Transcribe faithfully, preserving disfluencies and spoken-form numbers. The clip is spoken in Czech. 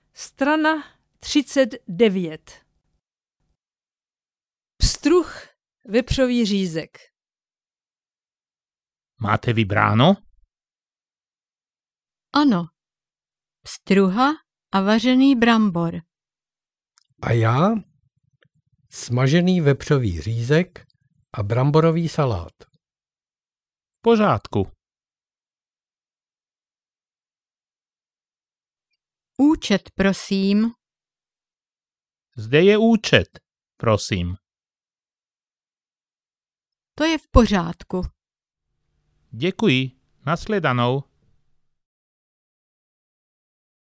Strana třicet devět. Pstruh, vepřový řízek. Máte vybráno? Ano. Pstruha a vařený brambor. A já? Smažený vepřový řízek a bramborový salát. V pořádku. Účet, prosím. Zde je účet, prosím. To je v pořádku. Děkuji. Nashledanou.